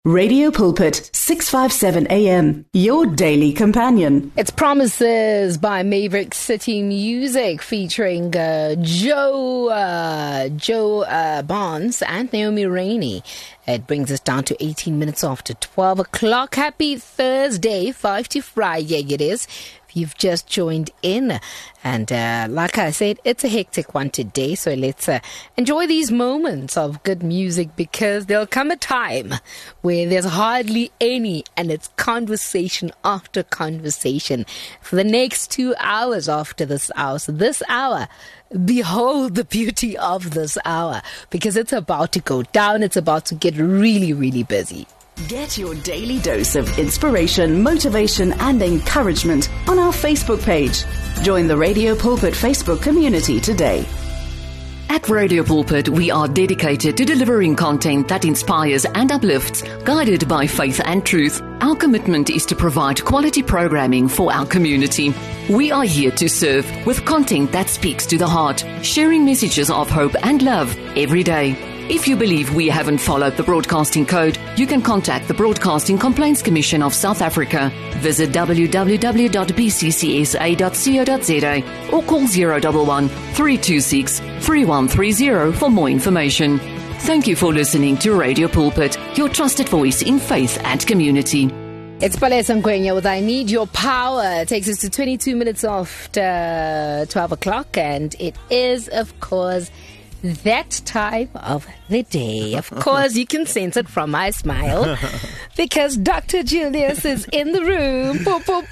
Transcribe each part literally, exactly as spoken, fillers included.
Radio Pulpit, six fifty-seven A M, your daily companion. It's Promises by Maverick City Music featuring uh, Joe uh, Joe uh, Barnes and Naomi Rainey. It brings us down to eighteen minutes after twelve o'clock. Happy Thursday, five to Friday it is. You've just joined in, and uh, like I said, it's a hectic one today, so let's uh, enjoy these moments of good music, because there'll come a time where there's hardly any, and it's conversation after conversation for the next two hours after this hour. So this hour, behold the beauty of this hour, because it's about to go down. It's about to get really, really busy. Get your daily dose of inspiration, motivation and encouragement on our Facebook page. Join the Radio Pulpit Facebook community today. At Radio Pulpit, we are dedicated to delivering content that inspires and uplifts, guided by faith and truth. Our commitment is to provide quality programming for our community. We are here to serve with content that speaks to the heart, sharing messages of hope and love every day. If you believe we haven't followed the broadcasting code, you can contact the Broadcasting Complaints Commission of South Africa. Visit w w w dot b c c s a dot co dot z a or call zero one one, three two six, three one three zero for more information. Thank you for listening to Radio Pulpit, your trusted voice in faith and community. It's Palesa Ngwenya with I Need Your Power. It takes us to twenty-two minutes after twelve o'clock, and it is, of course, that time of the day. Of course, you can sense it from my smile, because Doctor Julius is in the room. Poo, poo,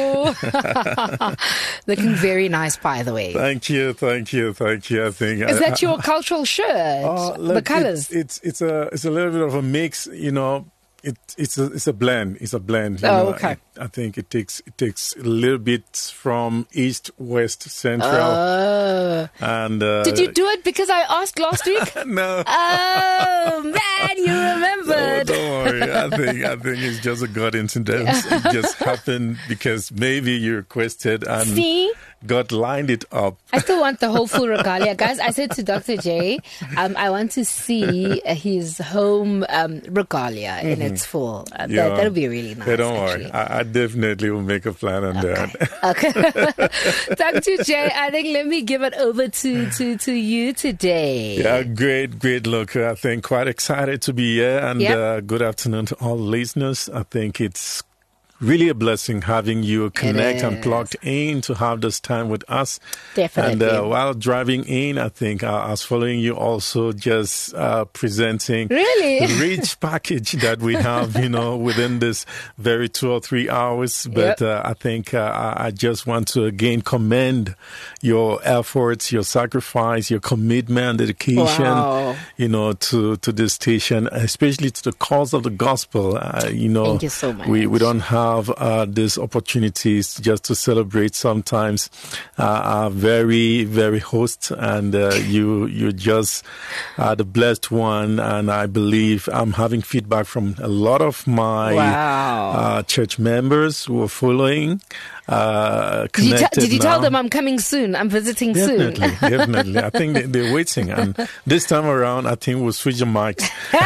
poo. Looking very nice, by the way. Thank you, thank you, thank you. I think is I, that your cultural shirt? Uh, look, the colors. It's, it's it's a it's a little bit of a mix, you know. It it's a it's a blend. It's a blend. You oh, know. okay. It, I think it takes it takes a little bit from east, west, central. Uh, and uh, did you do it because I asked last week? No. Oh man, you remembered. No, don't worry. I think I think it's just a God incident. It just happened because maybe you requested and See? God lined it up. I still want the whole full regalia, guys. I said to Doctor J, um, I want to see his home um, regalia mm-hmm. in its full. Uh, yeah. that, that'll be really nice. Hey, don't actually. worry. I, I definitely will make a plan on okay. that. Okay. Doctor J, I think let me give it over to, to, to you today. Yeah, great, great look. I think quite excited to be here, and yep. uh, good afternoon to all listeners. I think it's really a blessing having you connect and plugged in to have this time with us. Definitely. And uh, while driving in, I think uh, I was following you also just uh, presenting really? the rich package that we have, you know, within this very two or three hours. But yep. uh, I think uh, I just want to again commend your efforts, your sacrifice, your commitment, dedication, wow. you know, to, to this station, especially to the cause of the gospel. Uh, you know, Thank you so much. We, we don't have Have, uh, these opportunities just to celebrate sometimes uh, are very, very host, and uh, you you just are the blessed one. And I believe I'm having feedback from a lot of my wow. uh, church members who are following. Uh, did you, t- did you now. tell them I'm coming soon? I'm visiting definitely, soon. Definitely. I think they, they're waiting. And this time around, I think we'll switch the mics.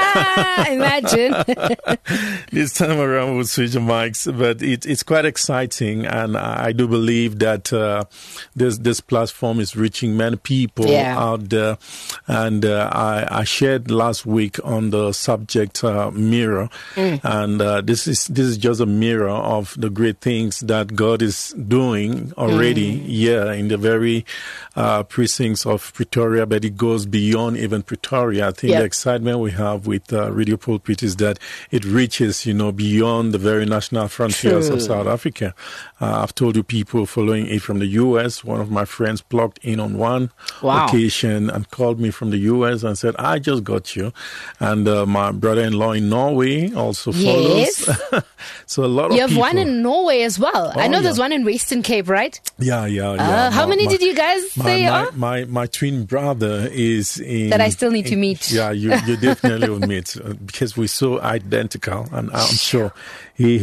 Imagine. This time around, we'll switch the mics. But it, it's quite exciting. And I do believe that uh, this this platform is reaching many people yeah. out there. And uh, I, I shared last week on the subject uh, mirror. Mm. And uh, this is this is just a mirror of the great things that God is doing already mm. here in the very uh, precincts of Pretoria, but it goes beyond even Pretoria. I think yep. the excitement we have with uh, Radio Pulpit is that it reaches, you know, beyond the very national frontiers True. Of South Africa. Uh, I've told you people following it from the U S. One of my friends plugged in on one wow. occasion and called me from the U S and said, I just got you. And uh, my brother-in-law in Norway also yes. follows. So a lot you of people. You have one in Norway as well. Oh, I know yeah. there's one in Western Cape, right? Yeah, yeah, yeah. Uh, how my, many my, did you guys say my, are? My, my, my twin brother is in... That I still need in, to meet. Yeah, you, you definitely will meet, uh, because we're so identical, and I'm sure he, he is also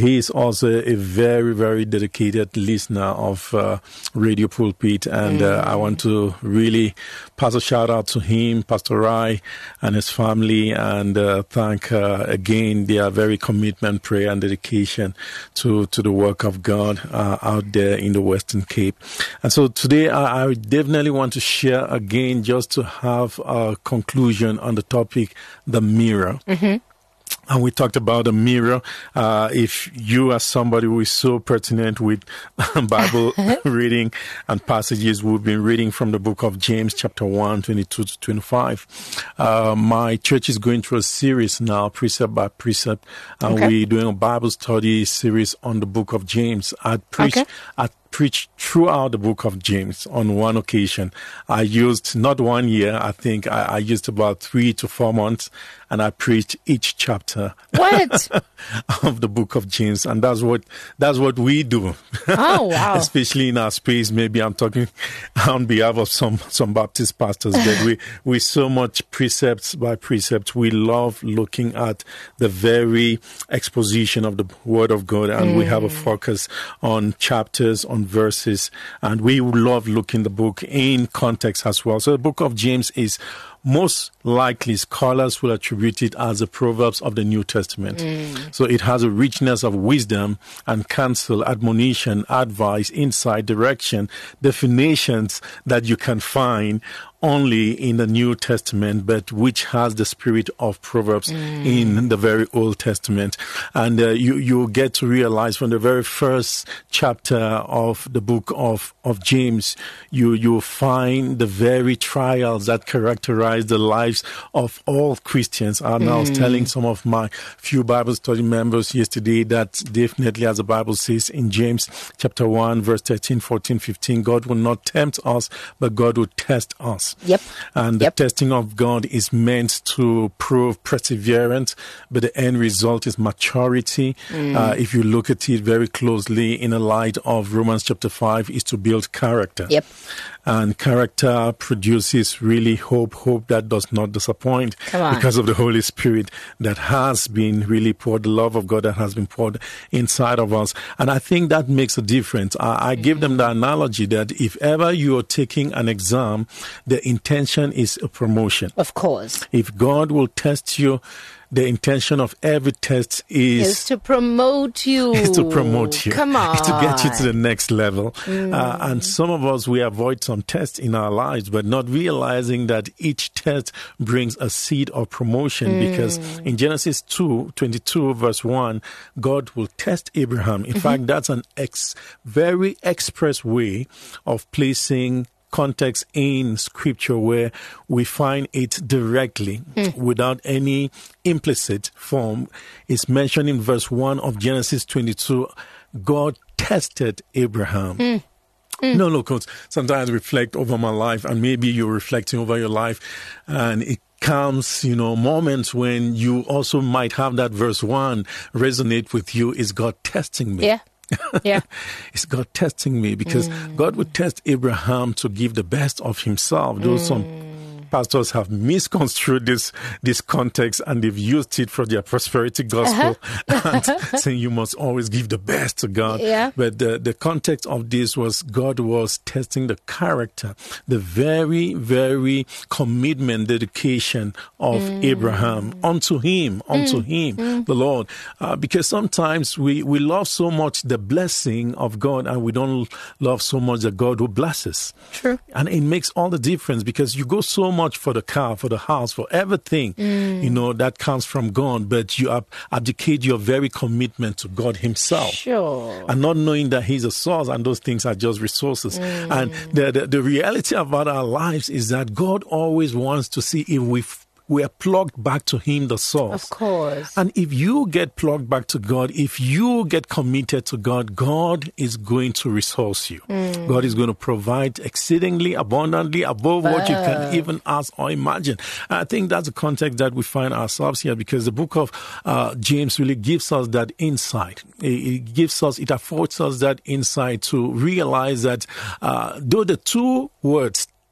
also a very, very dedicated listener of uh, Radio Pulpit. And mm. uh, I want to really pass a shout out to him, Pastor Rai, and his family, and uh, thank uh, again their very commitment, prayer, and dedication to, to the work of God uh, out there in the Western Cape. And so today I, I definitely want to share again, just to have a conclusion on the topic, the mirror. Mm-hmm. And we talked about a mirror. Uh, if you are somebody who is so pertinent with Bible reading and passages, we've been reading from the book of James, chapter one, twenty-two to twenty-five. Uh, my church is going through a series now, precept by precept, and okay. we're doing a Bible study series on the book of James. I preached, okay. I preached throughout the book of James. On one occasion, I used not one year, I think I, I used about three to four months, and I preached each chapter what? of the book of James. And that's what that's what we do. Oh, wow. Especially in our space. Maybe I'm talking on behalf of some, some Baptist pastors, but we, we so much precepts by precepts. We love looking at the very exposition of the Word of God, and mm. we have a focus on chapters, on verses, and we love looking the book in context as well. So the book of James is most likely scholars will attribute it as the Proverbs of the New Testament. Mm. So it has a richness of wisdom and counsel, admonition, advice, insight, direction, definitions that you can find only in the New Testament, but which has the spirit of Proverbs mm. in the very Old Testament. And uh, you you get to realize from the very first chapter of the book of, of James, you you find the very trials that characterize the lives of all Christians. And mm. I was telling some of my few Bible study members yesterday that definitely, as the Bible says in James chapter one, verse thirteen, fourteen, fifteen, God will not tempt us, but God will test us. Yep. And the yep. testing of God is meant to prove perseverance, but the end result is maturity. Mm. Uh, if you look at it very closely in the light of Romans chapter five, is to build character. Yep. And character produces really hope, hope that does not disappoint because of the Holy Spirit that has been really poured, the love of God that has been poured inside of us. And I think that makes a difference. I, I mm-hmm. give them the analogy that if ever you are taking an exam, the intention is a promotion. Of course. If God will test you, the intention of every test is, is to promote you. Is to promote you. Come on. To get you to the next level. Mm. Uh, and some of us, we avoid some tests in our lives, but not realizing that each test brings a seed of promotion. Mm. Because in Genesis two, twenty-two, verse one, God will test Abraham. In mm-hmm. fact, that's an ex- very express way of placing context in scripture where we find it directly mm. without any implicit form. It's mentioned in verse one of Genesis twenty-two. God tested Abraham. Mm. Mm. No, look, sometimes I reflect over my life, and maybe you're reflecting over your life, and it comes, you know, moments when you also might have that verse one resonate with you. Is God testing me? Yeah. Yeah. It's God testing me, because mm. God would test Abraham to give the best of himself. Though mm. some pastors have misconstrued this this context, and they've used it for their prosperity gospel uh-huh. and saying you must always give the best to God. Yeah. But the, the context of this was God was testing the character, the very, very commitment, dedication of mm. Abraham unto him, unto mm. him, mm. the Lord. Uh, because sometimes we, we love so much the blessing of God, and we don't love so much the God who blesses. True. And it makes all the difference, because you go so much for the car, for the house, for everything, mm. you know, that comes from God, but you ab- abdicate your very commitment to God himself. Sure. And not knowing that he's a source, and those things are just resources. Mm. And the, the, the reality about our lives is that God always wants to see if we we are plugged back to him, the source. Of course. And if you get plugged back to God, if you get committed to God, God is going to resource you. Mm. God is going to provide exceedingly abundantly above what you can even ask or imagine. I think that's the context that we find ourselves here, because the book of uh, James really gives us that insight. It, it gives us, it affords us that insight to realize that uh, though the two words,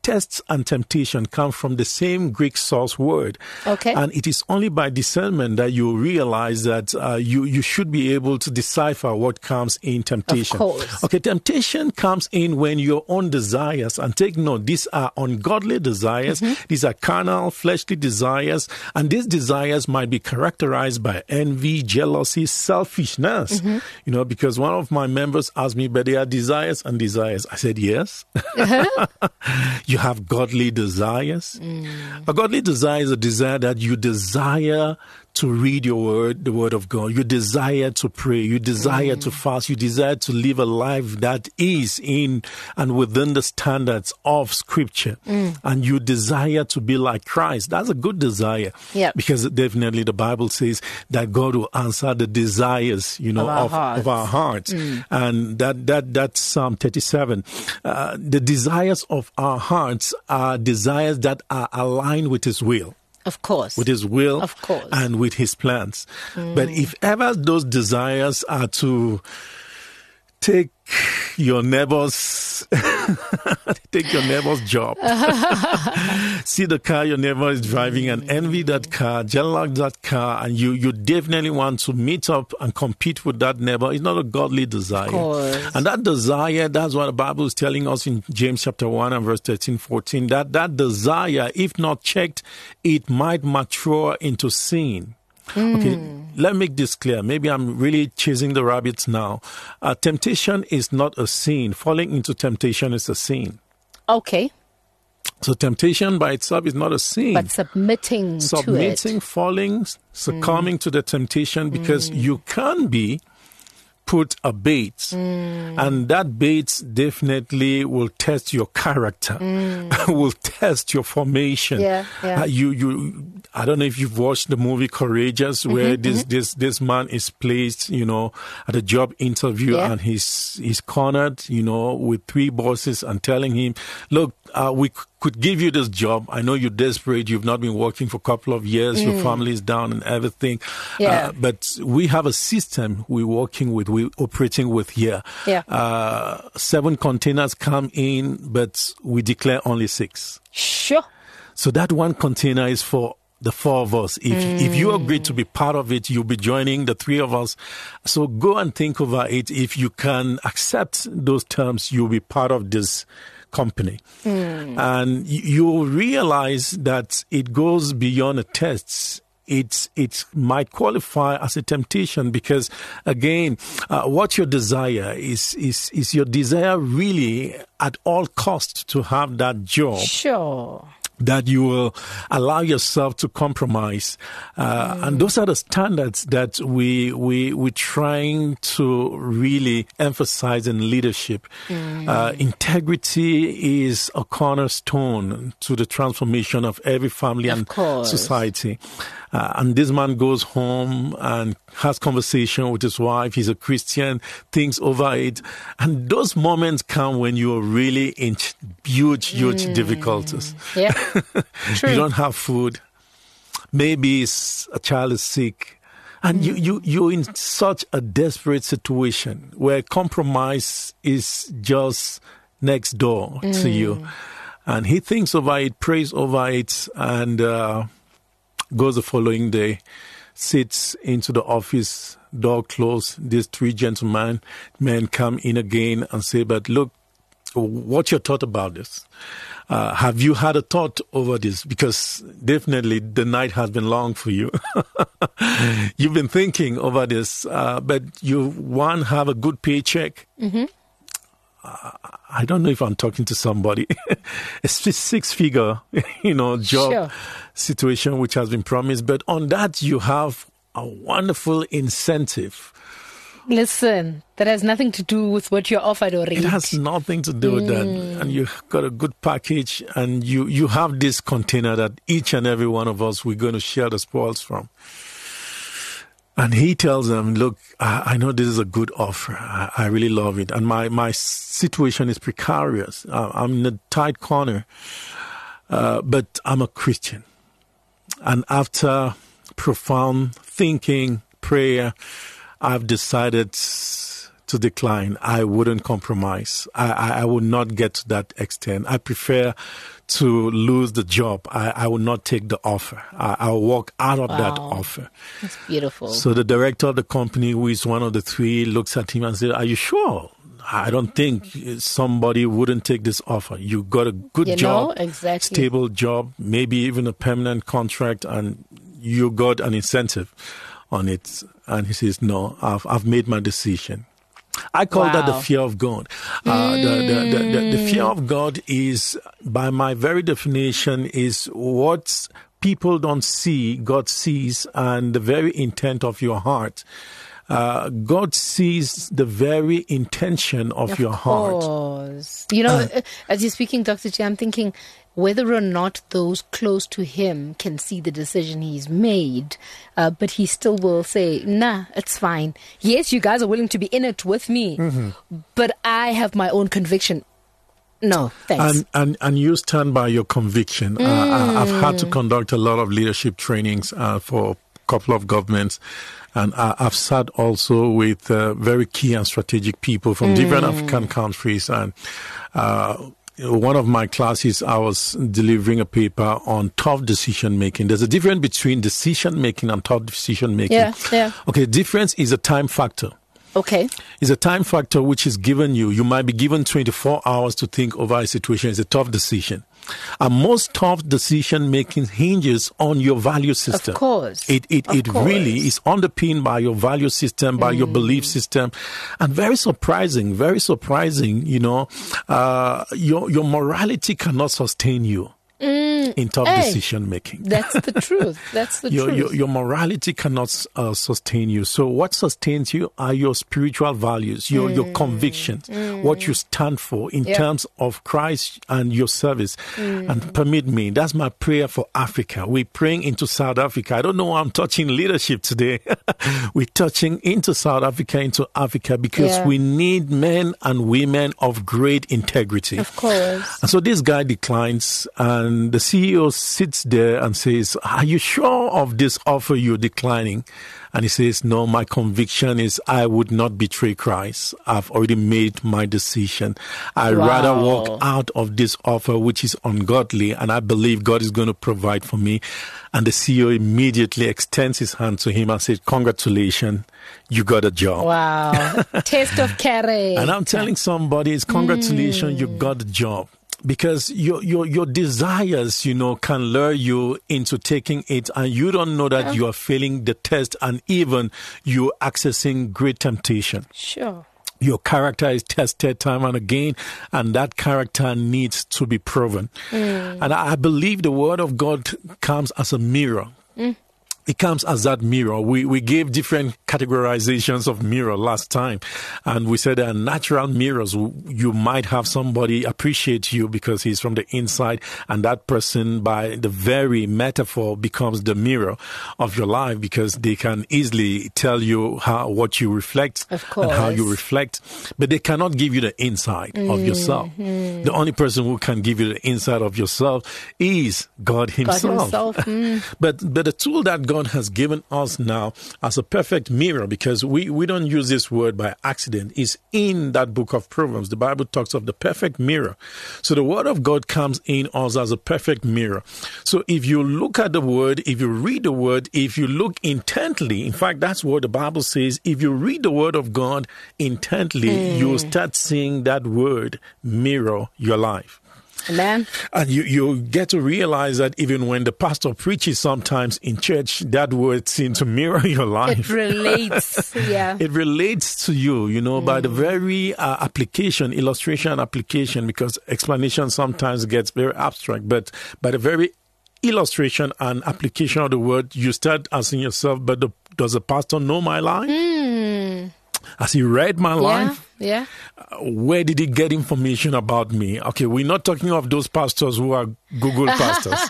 tests and temptation come from the same Greek source word. Okay. And it is only by discernment that you realize that uh, you, you should be able to decipher what comes in temptation. Of course. Okay, temptation comes in when your own desires, and take note, these are ungodly desires, mm-hmm. these are carnal, fleshly desires, and these desires might be characterized by envy, jealousy, selfishness. Mm-hmm. You know, because one of my members asked me, but there are desires and desires. I said, yes. Uh-huh. You have godly desires. Mm. A godly desire is a desire that you desire to read your word, the word of God. You desire to pray. You desire mm. to fast. You desire to live a life that is in and within the standards of Scripture. Mm. And you desire to be like Christ. That's a good desire. Yep. Because definitely the Bible says that God will answer the desires, you know, of our of, of our hearts. Mm. And that, that, that's Psalm thirty-seven. Uh, the desires of our hearts are desires that are aligned with His will. Of course. With His will of course. And with His plans. Mm. But if ever those desires are to take your neighbor's take your neighbor's job, see the car your neighbor is driving and envy that car, jealous that car, and you, you definitely want to meet up and compete with that neighbor, it's not a godly desire. And that desire, that's what the Bible is telling us in James chapter one and verse thirteen, fourteen, that that desire, if not checked, it might mature into sin. Mm. Okay, let me make this clear. Maybe I'm really chasing the rabbits now. Uh, temptation is not a sin. Falling into temptation is a sin. Okay. So temptation by itself is not a sin. But submitting, submitting to it. Falling, succumbing mm. to the temptation, because mm. you can be put a bait, mm. and that bait definitely will test your character, mm. will test your formation. Yeah, yeah. Uh, you, you. I don't know if you've watched the movie Courageous, where mm-hmm, this, mm-hmm. this, this man is placed, you know, at a job interview, yeah. and he's he's cornered, you know, with three bosses and telling him, "Look, uh, we c- could give you this job. I know you're desperate. You've not been working for a couple of years. Mm. Your family is down and everything. Yeah. Uh, but we have a system we're working with, we're operating with here. Yeah. Uh, seven containers come in, but we declare only six. Sure. So that one container is for the four of us. If mm. if you agree to be part of it, you'll be joining the three of us. So go and think over it. If you can accept those terms, you'll be part of this company. Mm. And you'll realize that it goes beyond a test. It's, it might qualify as a temptation because, again, uh, what your desire is, is, is your desire really at all costs to have that job. Sure. That you will allow yourself to compromise. Uh, mm. And those are the standards that we, we, we're trying to really emphasize in leadership. Mm. Uh, integrity is a cornerstone to the transformation of every family and society. Uh, and this man goes home and has conversation with his wife. He's a Christian, thinks over it. And those moments come when you're really in huge, huge mm. difficulties. Yeah. You don't have food. Maybe it's, a child is sick. And mm. you, you, you're in such a desperate situation where compromise is just next door mm. to you. And he thinks over it, prays over it, and uh, goes the following day, sits into the office, door closed. These three gentlemen, men come in again and say, but look, what's your thought about this? Uh, have you had a thought over this? Because definitely the night has been long for you. You've been thinking over this, uh, but you, one, have a good paycheck. Mm-hmm. Uh, I don't know if I'm talking to somebody. A six-figure, you know, job sure. situation which has been promised. But on that, you have a wonderful incentive. Listen, that has nothing to do with what you're offered already. It has nothing to do with mm. that. And you've got a good package, and you, you have this container that each and every one of us, we're going to share the spoils from. And he tells them, look, I, I know this is a good offer. I, I really love it. And my, my situation is precarious. Uh, I'm in a tight corner. Uh, but I'm a Christian. And after profound thinking, prayer, I've decided to decline. I wouldn't compromise. I, I, I would not get to that extent. I prefer to lose the job, I, I will not take the offer. I, I'll walk out of Wow. that offer. That's beautiful. So the director of the company, who is one of the three, looks at him and says, "Are you sure? I don't think somebody wouldn't take this offer. You got a good You job, know, exactly. stable job, maybe even a permanent contract, and you got an incentive on it." And he says, "No, I've, I've made my decision." I call Wow. that the fear of God. Uh, Mm. the, the, the, the, the fear of God is, by my very definition, is what people don't see, God sees, and the very intent of your heart. Uh, God sees the very intention of, Of your heart. course. You know, uh, as you're speaking, Doctor J, I'm thinking whether or not those close to him can see the decision he's made, uh, but he still will say, nah, it's fine. Yes, you guys are willing to be in it with me, Mm-hmm. but I have my own conviction. No, thanks. And, and and you stand by your conviction. Mm. Uh, I- I've had to conduct a lot of leadership trainings uh, for a couple of governments, and I, I've sat also with uh, very key and strategic people from Mm. different African countries. And uh, one of my classes, I was delivering a paper on tough decision making. There's a difference between decision making and tough decision making. Yeah, yeah. Okay, the difference is a time factor. Okay. It's a time factor which is given you. You might be given twenty-four hours to think over a situation. It's a tough decision. And most tough decision making hinges on your value system. Of course. It it, Of it course. really is underpinned by your value system, by your belief system. And very surprising, very surprising, you know, uh, your, your morality cannot sustain you. In tough Hey. decision making. That's the truth. That's the Your, truth. your, your morality cannot uh, sustain you. So what sustains you are your spiritual values, your, your convictions, what you stand for in Yep. terms of Christ and your service. And permit me, that's my prayer for Africa. We're praying into South Africa. I don't know why I'm touching leadership today. We're touching into South Africa, into Africa, because Yeah. we need men and women of great integrity. Of course. And so this guy declines, and the C E O sits there and says, "Are you sure of this offer you're declining?" And he says, "No, my conviction is I would not betray Christ. I've already made my decision. I'd Wow. rather walk out of this offer, which is ungodly, and I believe God is going to provide for me." And the C E O immediately extends his hand to him and says, "Congratulations, you got a job." Wow. Taste of character. And I'm telling somebody, it's congratulations, you got the job. Because your, your, your desires, you know, can lure you into taking it, and you don't know that you are failing the test, and even you're accessing great temptation. Sure. Your character is tested time and again, and that character needs to be proven. And I I believe the word of God comes as a mirror. It comes as that mirror. We we gave different categorizations of mirror last time, and we said there are natural mirrors. You might have somebody appreciate you because he's from the inside, and that person, by the very metaphor, becomes the mirror of your life because they can easily tell you how what you reflect Of and how you course. reflect, but they cannot give you the inside of yourself. The only person who can give you the inside of yourself is God Himself. himself, mm. But but the tool that God has given us now as a perfect mirror, because we, we don't use this word by accident, is in that book of Proverbs. The Bible talks of the perfect mirror. So the word of God comes in us as a perfect mirror. So if you look at the word, if you read the word, if you look intently, in fact, that's what the Bible says. If you read the word of God intently, you'll start seeing that word mirror your life. Amen. And you, you get to realize that even when the pastor preaches sometimes in church, that word seems to mirror your life. It relates. Yeah. It relates to you, you know, by the very uh, application, illustration application, because explanation sometimes gets very abstract, but by the very illustration and application of the word, you start asking yourself, but the, does the pastor know my life? Mm. Has he read my Yeah. life? Yeah. Where did he get information about me? Okay, we're not talking of those pastors who are Google pastors.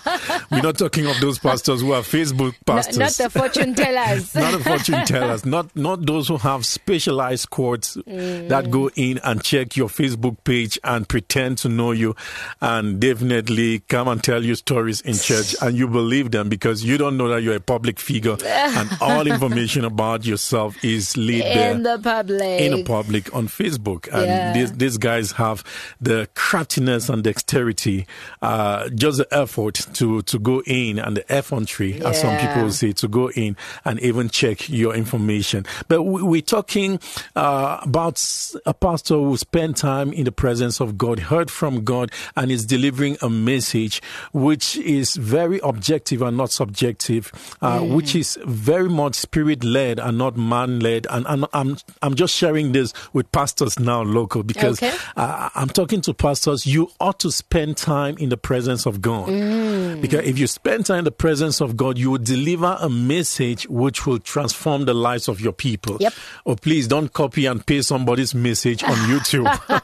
We're not talking of those pastors who are Facebook pastors. Not, not the fortune tellers. Not the fortune tellers. Not not those who have specialized squads mm. that go in and check your Facebook page and pretend to know you and definitely come and tell you stories in church and you believe them because you don't know that you're a public figure and all information about yourself is laid there in the public. In the public on Facebook. And yeah. these, these guys have the craftiness and dexterity, uh, just the effort to, to go in and the effrontery, yeah. as some people say, to go in and even check your information. But we, we're talking uh, about a pastor who spent time in the presence of God, heard from God, and is delivering a message which is very objective and not subjective, uh, mm. which is very much spirit-led and not man-led. And, and I'm I'm just sharing this with pastors now local because okay. uh, I'm talking to pastors. You ought to spend time in the presence of God. Mm. Because if you spend time in the presence of God, you will deliver a message which will transform the lives of your people. Yep. Oh, please don't copy and paste somebody's message on YouTube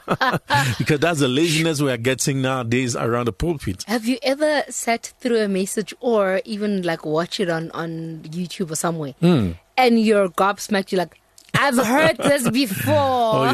because that's the laziness we are getting nowadays around the pulpit. Have you ever sat through a message or even like watch it on, on YouTube or somewhere mm. and you're gobsmacked, you're like, I've heard this before. Oh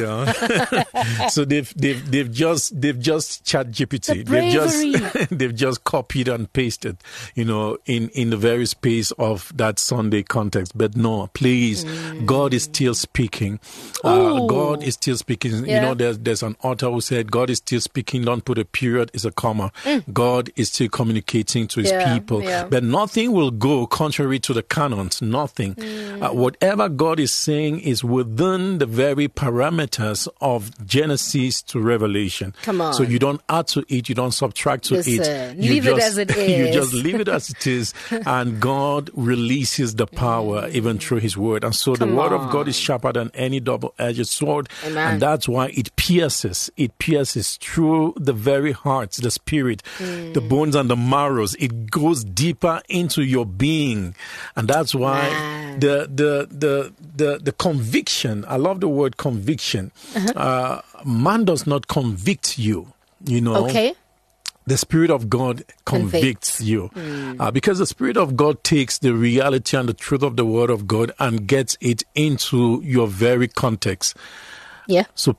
yeah. So they've they've they've just they've just chat G P T. The they've just they've just copied and pasted, you know, in, in the very space of that Sunday context. But no, please, mm. God is still speaking. Uh, God is still speaking. Yeah. You know, there's there's an author who said God is still speaking. Don't put a period, it's a comma. Mm. God is still communicating to his yeah. people. Yeah. But nothing will go contrary to the canons. Nothing. Mm. Uh, whatever God is saying is is within the very parameters of Genesis to Revelation. Come on. So you don't add to it, you don't subtract to Listen, it. You leave just, it as it is. You just leave it as it is, and God releases the power even through his word. And so Come the word on. of God is sharper than any double-edged sword. Amen. And that's why it pierces. It pierces through the very heart, the spirit, mm. the bones and the marrows. It goes deeper into your being. And that's why Man. the the the the the conviction, I love the word conviction. Uh-huh. Uh, man does not convict you, you know. Okay. The Spirit of God convicts, convicts. you. Mm. Uh, because the Spirit of God takes the reality and the truth of the Word of God and gets it into your very context. Yeah. So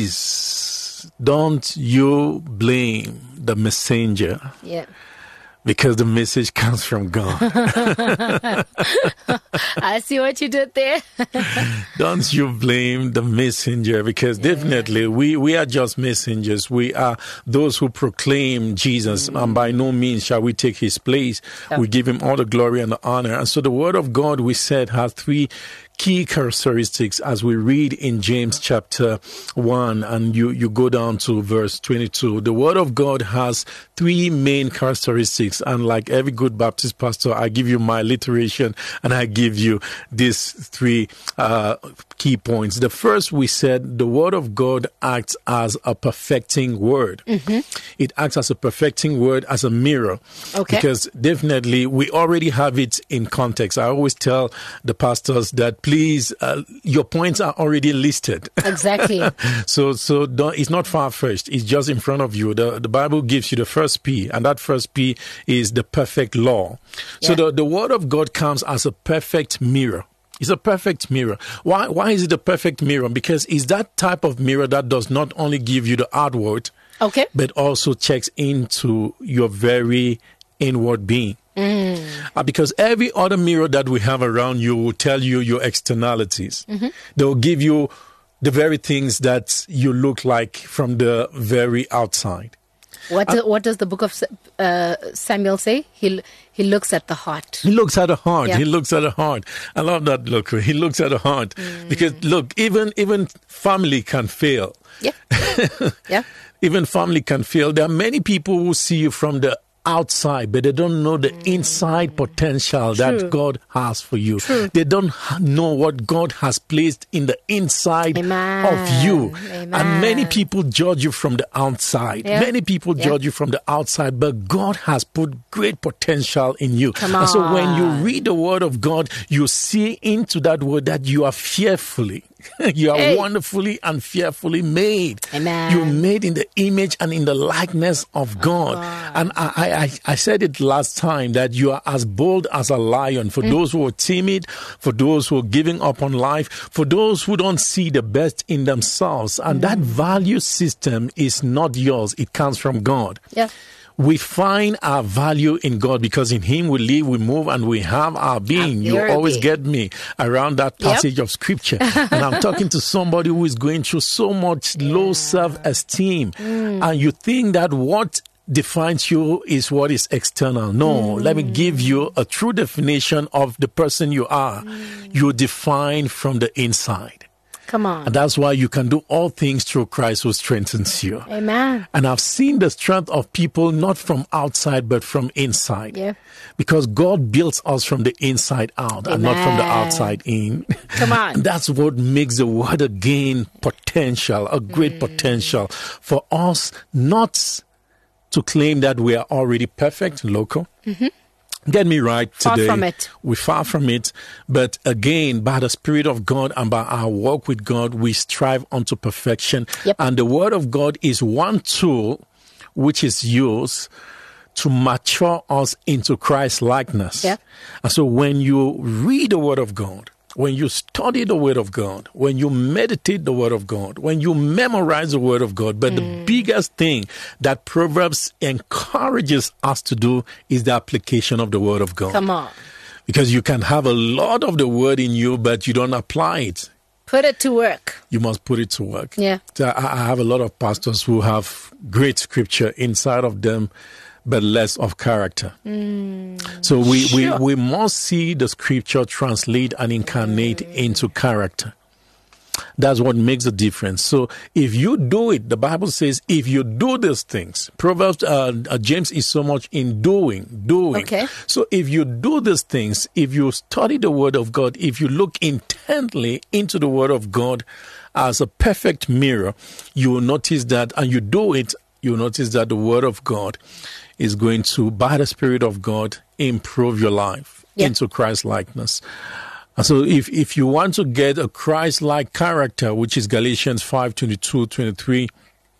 please, don't you blame the messenger. Yeah. Because the message comes from God. I see what you did there. Don't you blame the messenger, because yeah. definitely we, we are just messengers. We are those who proclaim Jesus, mm. and by no means shall we take his place. Oh. We give him all the glory and the honor. And so the word of God, we said, has three key characteristics as we read in James chapter one, and you, you go down to verse twenty-two. The word of God has three main characteristics, and like every good Baptist pastor, I give you my alliteration and I give you these three uh, key points. The first, we said, the word of God acts as a perfecting word. Mm-hmm. It acts as a perfecting word, as a mirror. Okay. Because definitely we already have it in context. I always tell the pastors that please, uh, your points are already listed. Exactly. so so don't, it's not far-fetched. It's just in front of you. The, the Bible gives you the first P, and that first P is the perfect law. Yeah. So the, the word of God comes as a perfect mirror. It's a perfect mirror. Why, why is it a perfect mirror? Because it's that type of mirror that does not only give you the outward, okay, but also checks into your very inward being. Mm. Uh, because every other mirror that we have around you will tell you your externalities. Mm-hmm. They will give you the very things that you look like from the very outside. What do, what does the book of uh, Samuel say? He he looks at the heart. He looks at the heart. Yeah. He looks at the heart. I love that look. He looks at the heart. Mm. Because look, even even family can fail. Yeah. Yeah. Even family can fail. There are many people who see you from the outside, but they don't know the inside potential True. That God has for you. True. They don't know what God has placed in the inside Amen. Of you. Amen. And many people judge you from the outside. Yeah. Many people yeah. judge you from the outside, but God has put great potential in you. Come on. And so when you read the word of God, you see into that word that you are fearfully You are Hey. wonderfully and fearfully made. Amen. You're made in the image and in the likeness of God. God. And I, I, I I said it last time that you are as bold as a lion. For those who are timid, for those who are giving up on life, for those who don't see the best in themselves. And that value system is not yours. It comes from God. Yeah. We find our value in God because in Him we live, we move, and we have our being. You very always being. get me around that Yep. passage of Scripture. And I'm talking to somebody who is going through so much low self-esteem. And you think that what defines you is what is external. No, let me give you a true definition of the person you are. You're defined from the inside. Come on. And that's why you can do all things through Christ who strengthens you. Amen. And I've seen the strength of people not from outside, but from inside. Yeah. Because God builds us from the inside out and not from the Amen. outside in. Come on. And that's what makes the word again potential, a great Mm. potential for us not to claim that we are already perfect, local. Mm-hmm. Get me right Far today. from it. We're far from it. But again, by the Spirit of God and by our walk with God, we strive unto perfection. Yep. And the Word of God is one tool which is used to mature us into Christ likeness. Yeah. And so when you read the Word of God, when you study the Word of God, when you meditate the Word of God, when you memorize the Word of God, but the biggest thing that Proverbs encourages us to do is the application of the Word of God. Come on. Because you can have a lot of the Word in you, but you don't apply it. Put it to work. You must put it to work. Yeah. So I I have a lot of pastors who have great scripture inside of them, but less of character. So we, Sure. we, we must see the scripture translate and incarnate into character. That's what makes a difference. So if you do it, the Bible says, if you do these things, Proverbs, uh, uh, James is so much in doing, doing. Okay. So if you do these things, if you study the Word of God, if you look intently into the Word of God as a perfect mirror, you will notice that, and you do it, you will notice that the Word of God is going to, by the Spirit of God, improve your life Yeah. into Christ likeness. And so if, if you want to get a Christ-like character, which is Galatians five, twenty-two, twenty-three,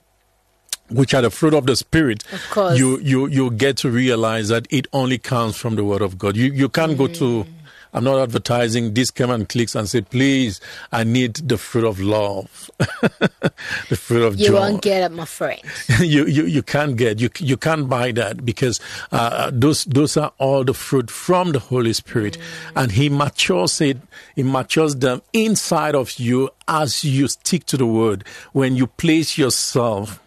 which are the fruit of the Spirit, Of course. you, you, you get to realize that it only comes from the Word of God. You, you can't go to, I'm not advertising, this come and clicks and say, please, I need the fruit of love, the fruit of You joy. won't get it, my friend. you, you you can't get you you can't buy that because uh, those those are all the fruit from the Holy Spirit, and He matures it. He matures them inside of you as you stick to the Word. When you place yourself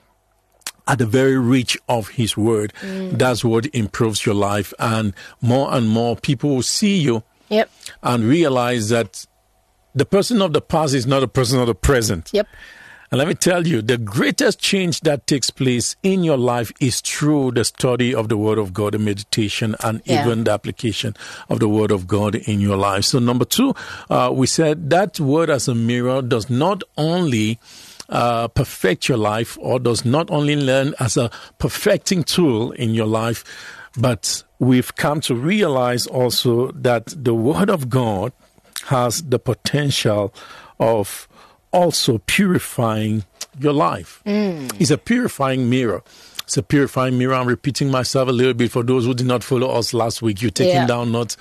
at the very reach of His Word, that's what improves your life, and more and more people will see you Yep. and realize that the person of the past is not the person of the present. Yep. And let me tell you, the greatest change that takes place in your life is through the study of the Word of God, the meditation, and Yeah. even the application of the Word of God in your life. So number two, uh, we said that Word as a mirror does not only uh, perfect your life, or does not only learn as a perfecting tool in your life, but we've come to realize also that the Word of God has the potential of also purifying your life. It's a purifying mirror. It's a purifying mirror. I'm repeating myself a little bit for those who did not follow us last week. You're taking Yeah. down notes.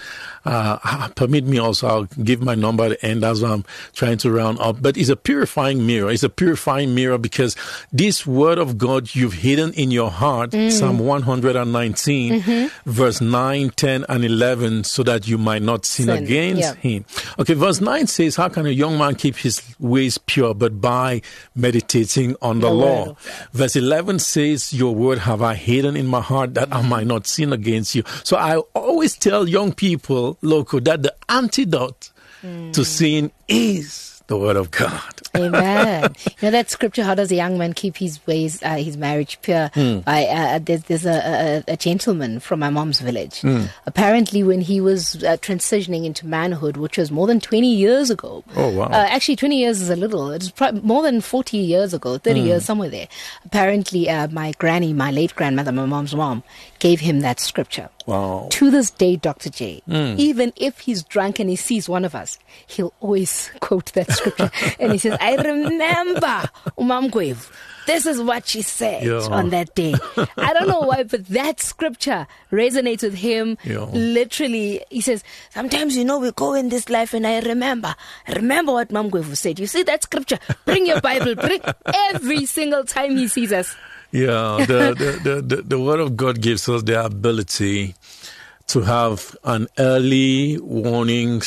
Uh, permit me also, I'll give my number at the end as I'm trying to round up. But it's a purifying mirror. It's a purifying mirror because this Word of God you've hidden in your heart, Psalm one nineteen, verse nine, ten, and eleven, so that you might not sin, Sin. against Yeah. Him. Okay, verse nine says, how can a young man keep his ways pure? But by meditating on the, The law. word of God. Verse eleven says, your word have I hidden in my heart that I might not sin against you. So I always tell young people, local, that the antidote to sin is the Word of God. Amen. You know that scripture, how does a young man keep his ways, uh, his marriage pure? By, uh, there's there's a, a, a gentleman from my mom's village. Apparently, when he was uh, transitioning into manhood, which was more than twenty years ago. Oh, wow. Uh, actually, twenty years is a little. It's probably more than forty years ago, thirty years, somewhere there. Apparently, uh, my granny, my late grandmother, my mom's mom, gave him that scripture. Wow. To this day, Doctor J, Mm. even if he's drunk and he sees one of us, he'll always quote that scripture. And he says, I remember Umam Gwevu. This is what she said Yeah. on that day. I don't know why, but that scripture resonates with him. Yeah. Literally, he says, sometimes, you know, we go in this life and I remember. I remember what Mam Gwevu said. You see that scripture? Bring your Bible. Bring every single time he sees us. Yeah, the, the, the, the, the Word of God gives us the ability to have an early warning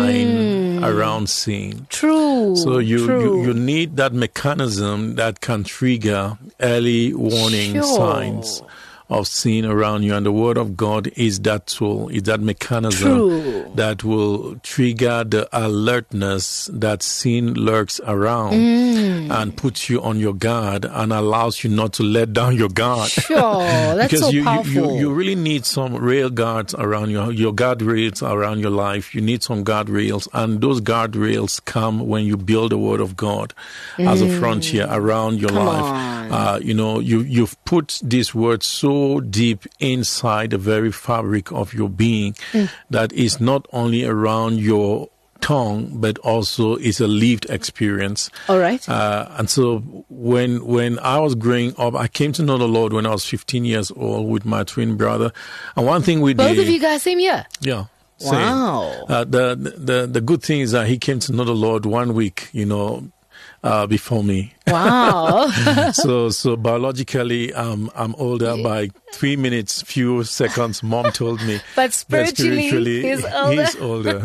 sign mm. around sin. True. So you, true. you, you need that mechanism that can trigger early warning Sure. signs of sin around you. And the Word of God is that tool, is that mechanism True. that will trigger the alertness that sin lurks around Mm. and puts you on your guard and allows you not to let down your guard. Sure, that's because so you, powerful. You, you, you really need some rail guards around your, your guardrails around your life. You need some guardrails, and those guardrails come when you build the Word of God mm. as a frontier around your Come life. on. Uh, you know, you, you've put this Word so deep inside the very fabric of your being mm. that is not only around your tongue, but also is a lived experience. All right. Uh, and so when when I was growing up, I came to know the Lord when I was fifteen years old with my twin brother. And one thing we Both did... Both of you guys same year? Yeah. Same. Wow. Uh, the, the, the good thing is that he came to know the Lord one week, you know, uh, before me. Wow. so so biologically, um, I'm older by three minutes, few seconds. Mom told me. But spiritually, spiritually he's older. He's older.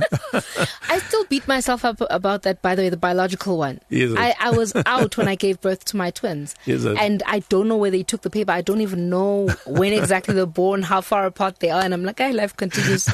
I still beat myself up about that, by the way, the biological one. I, I was out when I gave birth to my twins. And I don't know where they took the paper. I don't even know when exactly they're born, how far apart they are. And I'm like, hey, life continues.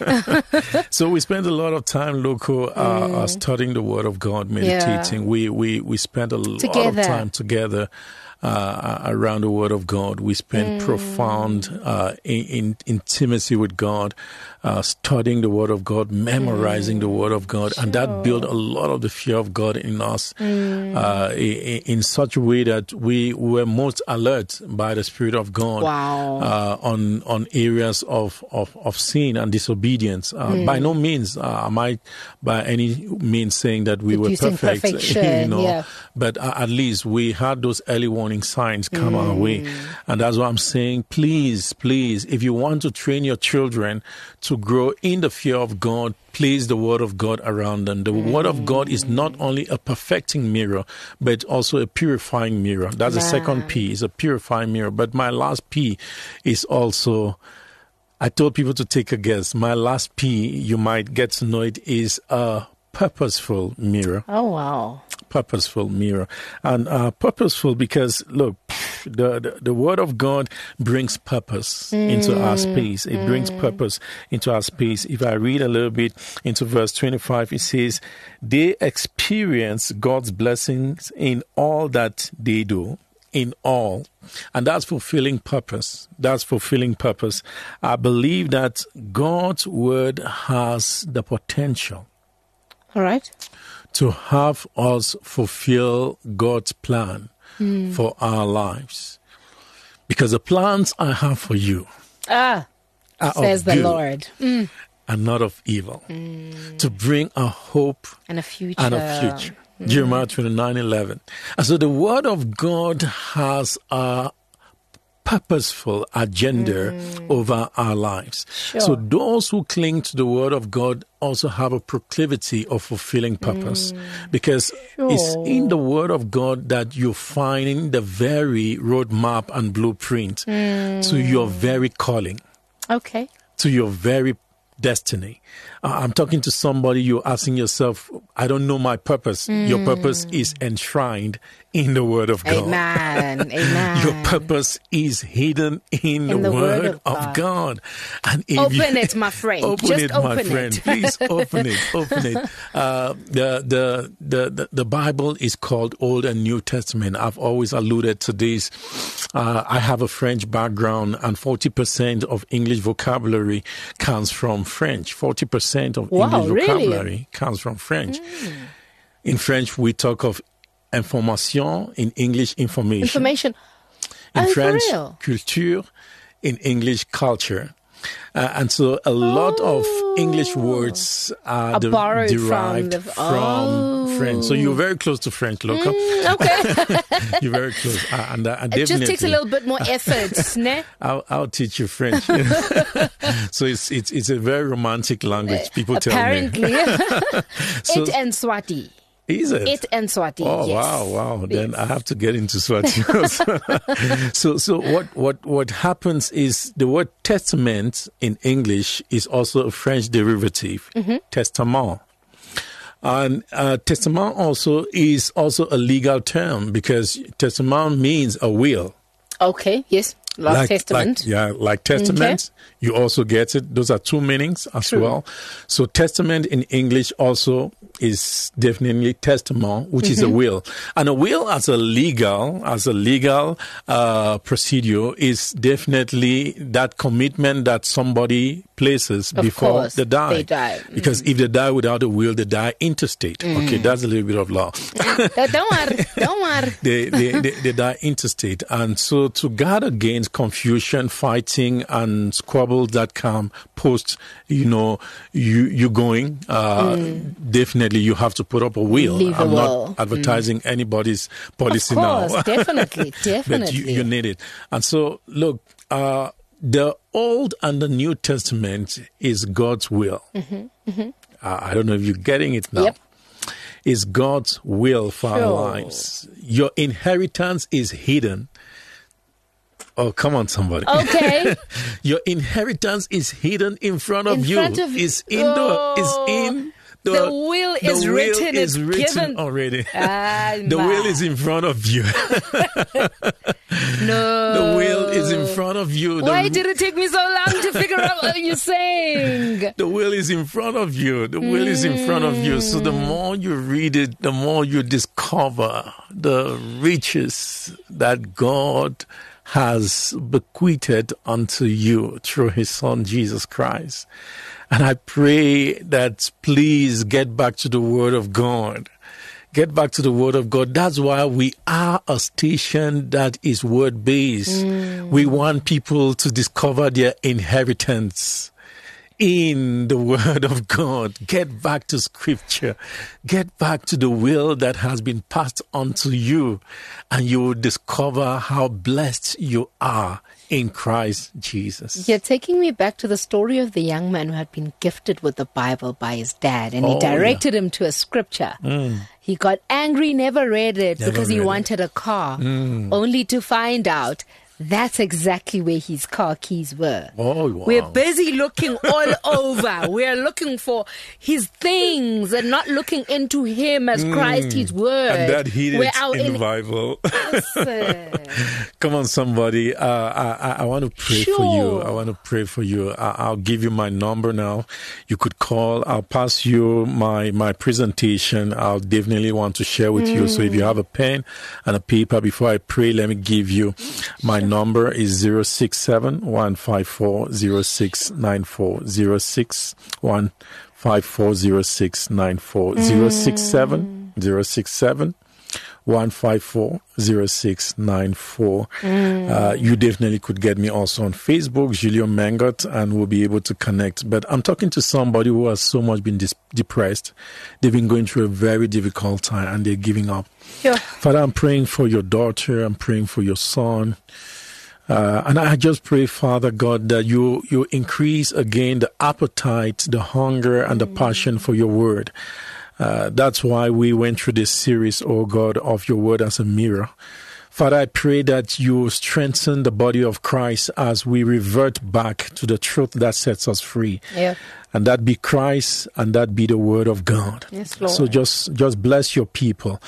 So we spent a lot of time, Loco, uh, mm. uh, studying the Word of God, meditating. Yeah. We, we, we spent a lot Together. of time together uh, around the Word of God. We spent mm. profound uh, in, in intimacy with God, uh, studying the Word of God, memorizing mm. the Word of God, sure. and that built a lot of the fear of God in us mm. uh, in, in such a way that we were most alert by the Spirit of God wow. uh, on on areas of, of, of sin and disobedience. Uh, mm. By no means uh, am I by any means saying that we Producing were perfect, perfection, you know, yeah. but uh, at least we had those early warning signs come mm. our way. And that's why I'm saying, please, please, if you want to train your children to grow in the fear of God, place the Word of God around them. The mm. Word of God is not only a perfecting mirror, but also a purifying mirror. That's Man. the second P, is a purifying mirror. But my last P is also, I told people to take a guess. My last P, you might get to know it, is a purposeful mirror. Oh, wow. Purposeful mirror. And uh, purposeful because, look, the, the, the Word of God brings purpose mm. into our space. It mm. brings purpose into our space. If I read a little bit into verse twenty-five, it says, they experience God's blessings in all that they do. In all. And that's fulfilling purpose. That's fulfilling purpose. I believe that God's Word has the potential. All right. To have us fulfill God's plan mm. for our lives. Because the plans I have for you ah, are says of the good Lord. Mm. and not of evil. Mm. To bring a hope and a future. And a future. Mm. Jeremiah twenty-nine eleven. And so the Word of God has a purposeful agenda mm. over our lives. Sure. So those who cling to the Word of God also have a proclivity of fulfilling purpose mm. because sure. it's in the Word of God that you find the very roadmap and blueprint mm. to your very calling. Okay. To your very destiny. Uh, I'm talking to somebody, you're asking yourself, I don't know my purpose. Mm. Your purpose is enshrined in the Word of God. Amen. Amen. Your purpose is hidden in, in the, the Word, Word of, of God. God. And if open you, it, my friend. Open Just it, open my it. friend. Please open it. Open it. Uh, the, the, the, the, the Bible is called Old and New Testament. I've always alluded to this. Uh, I have a French background, and forty percent of English vocabulary comes from French. forty percent of wow, English vocabulary really? comes from French. Mm. In French, we talk of information, in English, information. Information. In oh, French, for real? culture, in English, culture. Uh, and so a lot Oh. of English words are, Are de- borrowed from derived the- from, Oh. French. So you're very close to French, Loco. Mm, okay. You're very close. Uh, and, uh, and It just takes a definitely- little bit more effort, ne? I'll, I'll teach you French. So it's, it's it's a very romantic language. People tell Apparently. me. So- It and Swati. Is it? It and Swati. Oh yes. wow, wow! Then Yes. I have to get into Swati. so, so what, what, what happens is the word testament in English is also a French derivative, Mm-hmm. testament, and uh, testament also is also a legal term because testament means a will. Okay, yes. Last like, Testament. Like, yeah, like testament. You also get it. Those are two meanings as True. well. So testament in English also is definitely testament, which is a will. And a will as a legal, as a legal uh, procedure is definitely that commitment that somebody places Of before course, they die. they die. Because if they die without a will, they die interstate. Okay, that's a little bit of law. Uh, don't worry. Don't worry. they, they, they, they die interstate. And so to guard against confusion, fighting, and squabbles that come post, you know, you, you going, uh, definitely you have to put up a will. Leave a I'm will. not advertising anybody's policy Of course, now. definitely, But definitely. you, you need it. And so, look, uh, the Old and the New Testament is God's will. Uh, I don't know if you're getting it now. Yep. Is God's will for our Sure. lives. Your inheritance is hidden. Oh, come on, somebody. Okay. Your inheritance is hidden in front of In you. front of- Is in Oh. the is in the, The will the is will written, is it's written given. already. Ah, The ma. will is in front of you. No. The will is in front of you. The, Why did it take me so long to figure out what you're saying? the will is in front of you. The will is in front of you. So the more you read it, the more you discover the riches that God has bequeathed unto you through his son, Jesus Christ. And I pray that please get back to the word of God. Get back to the word of God. That's why we are a station that is word based. We want people to discover their inheritance in the word of God. Get back to scripture. Get back to the will that has been passed on to you, and you will discover how blessed you are in Christ Jesus. You're taking me back to the story of the young man who had been gifted with the Bible by his dad, and he Oh, directed him to a scripture. He got angry, never read it Never because he read it. wanted a car, only to find out that's exactly where his car keys were. Oh, wow. We're busy looking all over. We're looking for his things and not looking into him as Christ, his word. And that hidden We're out in in the Bible. Listen. Come on, somebody. Uh, I, I, I want to pray for you. Sure. I want to pray for you. I, I'll give you my number now. You could call. I'll pass you my, my presentation. I'll definitely want to share with you. So if you have a pen and a paper, before I pray, let me give you my number is zero six seven, one five four, zero six nine four, zero six one five four, zero six nine four, zero six seven, zero six seven. one five four, zero six nine four. Uh, you definitely could get me also on Facebook, Julio Mangot, and we'll be able to connect. But I'm talking to somebody who has so much been dis- depressed. They've been going through a very difficult time and they're giving up. Yeah. Father, I'm praying for your daughter. I'm praying for your son. Uh, and I just pray, Father God, that you, you increase again the appetite, the hunger, and the passion for your word. Uh, that's why we went through this series, oh God, of your word as a mirror. Father, I pray that you strengthen the body of Christ as we revert back to the truth that sets us free. Yeah. And that be Christ, and that be the word of God. Yes, Lord. So just, just bless your people.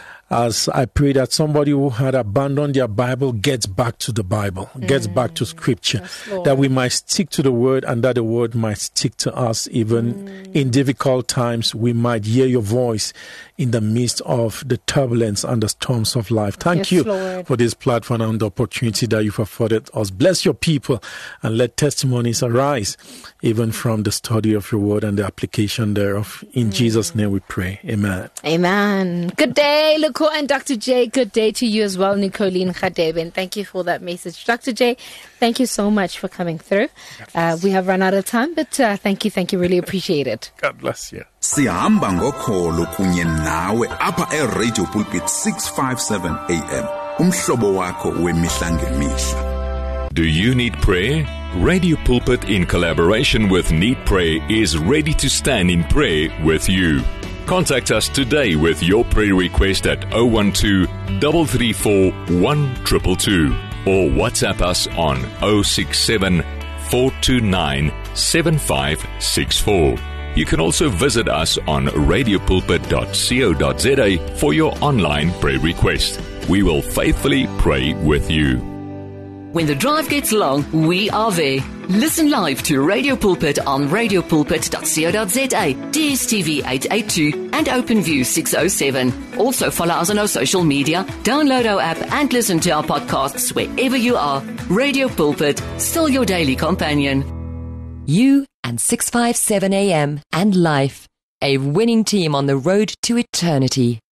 As I pray that somebody who had abandoned their Bible gets back to the Bible, gets back to scripture, Yes, Lord. that we might stick to the word and that the word might stick to us even in difficult times. We might hear your voice in the midst of the turbulence and the storms of life. Thank Yes, you Lord. for this platform and the opportunity that you've afforded us. Bless your people and let testimonies arise even from the study of your word and the application thereof. In Jesus' name we pray. Amen. Amen. Good day. Look call. And Doctor J, good day to you as well, Nicoline Khadebe. And thank you for that message. Doctor J, thank you so much for coming through. Uh, we have run out of time, but uh, thank you, thank you. Really appreciate it. God bless you. Sihamba ngokholo kunye nawe apha eRadio Pulpit six fifty-seven A M. Umhlobo wakho wemihla ngemihla. Do you need prayer? Radio Pulpit, in collaboration with Need Pray, is ready to stand in prayer with you. Contact us today with your prayer request at zero one two, three three four, one two two two or WhatsApp us on zero six seven, four two nine, seven five six four. You can also visit us on radio pulpit dot co dot za for your online prayer request. We will faithfully pray with you. When the drive gets long, we are there. Listen live to Radio Pulpit on radio pulpit dot co dot za, D S T V eight eighty-two and OpenView six oh seven. Also follow us on our social media, download our app and listen to our podcasts wherever you are. Radio Pulpit, still your daily companion. You and six fifty-seven A M and Life, a winning team on the road to eternity.